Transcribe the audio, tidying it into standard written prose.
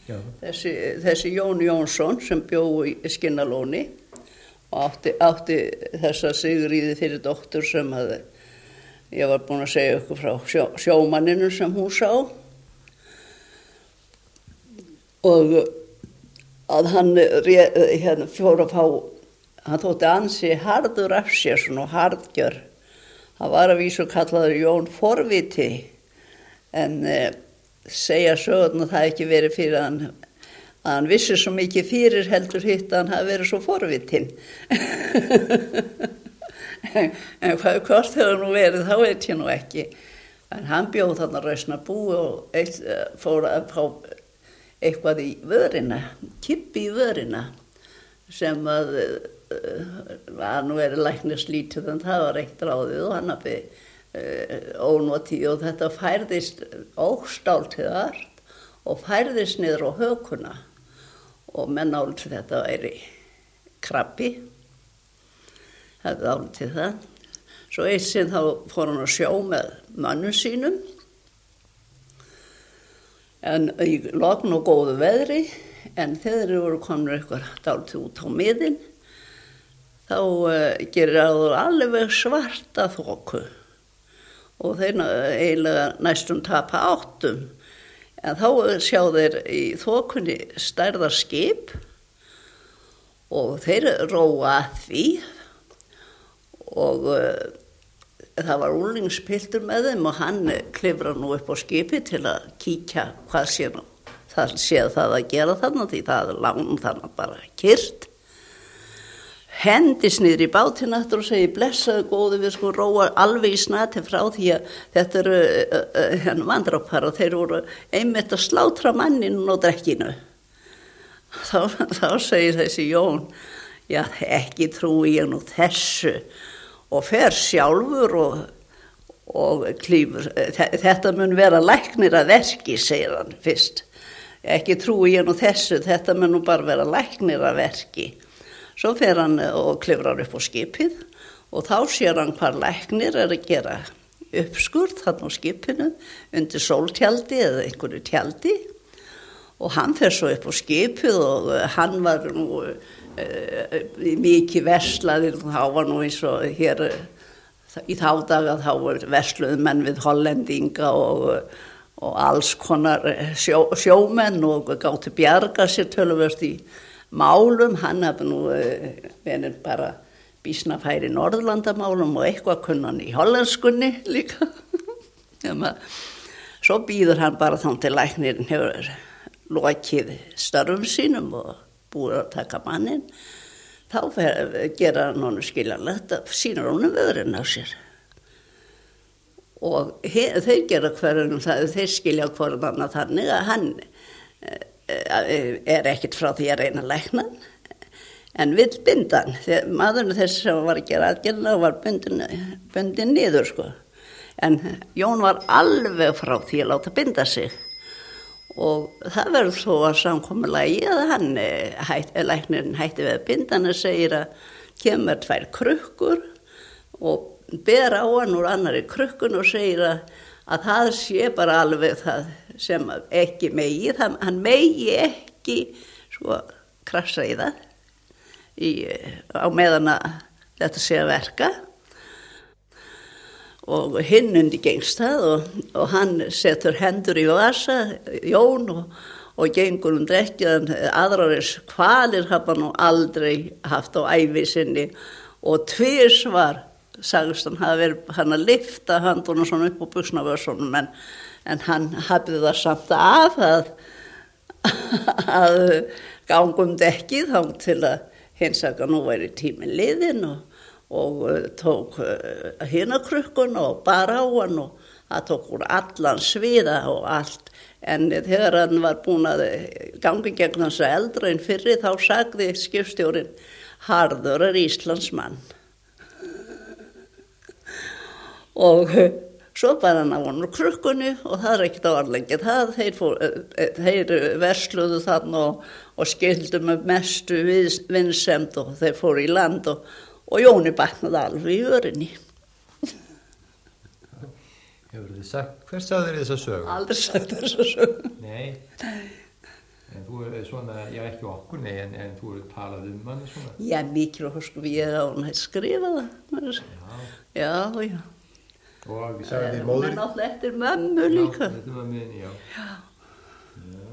Já. Þessi Jón Jónsson sem bjó í Skinnalóni og átti þessa Sigríði fyrir dóttur sem ég var búin að segja ykkur frá sjómanninu sem hún sá. Og að hann fór að fá, hann þótti ansi harður af sér, svona harðgjör. Hann var að vísu kallaður Jón forviti, en segja sögurnar það ekki verið fyrir að hann vissi svo mikið fyrir heldur hitt að hann hafi verið svo forvitin. En hvort hefur nú verið, þá veit ég nú ekki. En hann bjóð þarna Rausnarbú og fór að fá eitthvað í vörina, kippi í vörina, sem var nú verið læknislítið, en það var eitt ráðið og hann hafði ónoti og þetta færðist óstáltiðar og færðist niður á hökuna og menn álítið þetta væri krabbi, hefði álítið það. Svo eitt sinn þá fór hann að sjó með mönnum sínum, en í logn og góðu veðri, en þegar þeir voru komin eitthvað dálítið út á miðin, þá gerir það alveg svarta þoku og þeir eiginlega næstum tapa áttum. En þá sjá þeir í þokunni stærðar skip og þeir róa að því og það var unglingspiltur með þeim og hann klifrar nú upp á skipi til að kíkja hvað sé nú. Það séð það að gera þarna því það lán þarna bara kyrrt. Hendist niður í bátinn aftur og segi blessaðu góðu, við sko róa alveg í snati frá því að þetta eru vandrápar og þeir voru einmitt að slátra manninu og drekkinu. Þá segir þessi Jón, já ekki trúi ég nú þessu og fer sjálfur og klífur. Þetta mun vera læknir að verki, segir hann fyrst. Ekki trúi ég nú þessu, þetta mun nú bara vera læknir að verki. Svo fer hann og klifrar upp á skipið og þá sér hann hvað læknir að gera uppskurð þarna á skipinu undir sóltjaldi eða einhverju tjaldi og hann fer svo upp á skipið og hann var nú mikið verslaðir, þá var nú eins og hér í þá daga þá var versluðu menn við hollendinga og alls konar sjómenn og gátu bjarga sér töluvert í málum. Hann hafði nú verið bara býsna færi í Norðurlandamálum og eitthvað kunnan í hollenskunni líka. Svo býður hann bara þá til læknirinn hefur lokið störfum sínum og búið að taka mannin. Þá gera hann honum skiljanlegt að sýnir honum vöðurinn á sér. Og þeir gera hverjum það, þeir skilja hverjum annað þannig að hann ekkert frá því að reyna að lækna en vill binda hann. Maðurinn þess sem var að gera aðgerðina var bundin niður sko. En Jón var alveg frá því að láta binda sig og það verður svo að samkomulagi að hann læknirinn hætti við að binda hann og segir að kemur 2 krukkur og ber á hann úr annarri krukkun og segir að það sé bara alveg það sem ekki megi, hann megi ekki sko krafsa í það á meðan að þetta sé að verka og hinn undir gengst það og hann setur hendur í vasa, Jón og gengur drekkið, aðraris kvalir hafa nú aldrei haft á ævi sinni og tvisvar sagðist hann hafi verið hann að lyfta handunum svona upp á buxnavössunum en hann hafði það samt af að gangum dekkið þá til að hinsaka nú væri tíminn liðinn og tók hina krukkun og bar á hann og það tók úr allan sviða og allt. En þegar hann var búinn að gangi gegn hans eldra en fyrri þá sagði skipstjórinn harður er Íslands mann. Og svo bara hann á hann úr krukkunni og það er ekkert á arlengi. Þeir versluðu þarna og skildu með mestu vinsemd og þeir fóru í land og Jóni batnaði alveg í örinni. Hefur þið sagt, hver sagði þér þessa sögu? Aldrei sagt þessa sögu. Nei. En þú svona, já ekki okkur, nei, en þú talað hann svona? Já, mikið sko, ég á hann að skrifa það. Já. Og við sagðum því móður... Men alltaf eftir mömmu líka. Já, eftir mömmu, já. Já.